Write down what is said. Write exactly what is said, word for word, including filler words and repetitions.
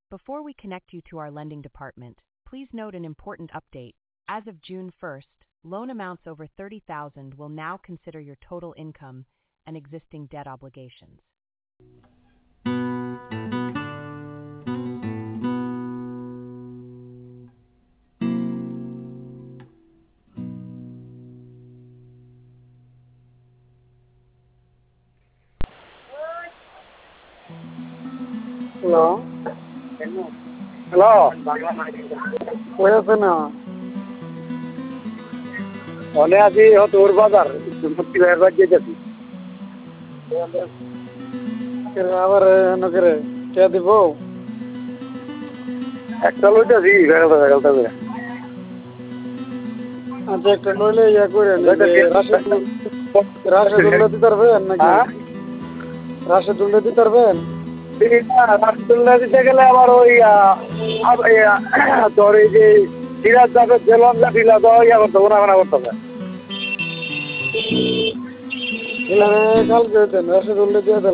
Before we connect you to our lending department, please note an important update. As of June first, loan amounts over thirty thousand will now consider your total income and existing debt obligations. Hello hello কই আছেন? অনে আছি তোর বাজার মুক্তি ভাইয়ের বাড়ি যেতেছি। আবার নগরে কে দিব? একটা লইতেছি বেড়াতে বেড়াতে করে। আচ্ছা একটা লইলে ইয়া করে রাশেদুল্লাহ দিতে পারবেন নাকি? রাশেদুল্লাহ দিতে পারবেন? রাশেদুল্লাহ দিতে গেলে আবার ওই তোর এই যে সিরাজ যাবে জেলন জাতিলা দেওয়া ইয়া করতে গোনাগানা করতে হবে। কালকে রাশেদুল্লাহ দিয়ে